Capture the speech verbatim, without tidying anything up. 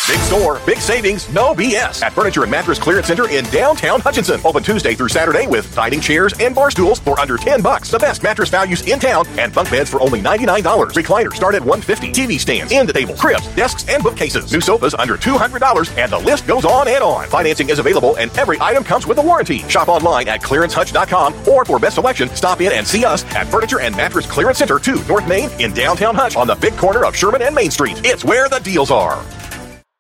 Big store, big savings, no B S at Furniture and Mattress Clearance Center in downtown Hutchinson. Open Tuesday through Saturday with dining chairs and bar stools for under ten bucks. The best mattress values in town and bunk beds for only ninety-nine dollars. Recliners start at one hundred fifty dollars. T V stands, end tables, cribs, desks, and bookcases. New sofas under two hundred dollars, and the list goes on and on. Financing is available and every item comes with a warranty. Shop online at clearance hutch dot com or for best selection, stop in and see us at Furniture and Mattress Clearance Center, two North Main in downtown Hutch on the big corner of Sherman and Main Street. It's where the deals are.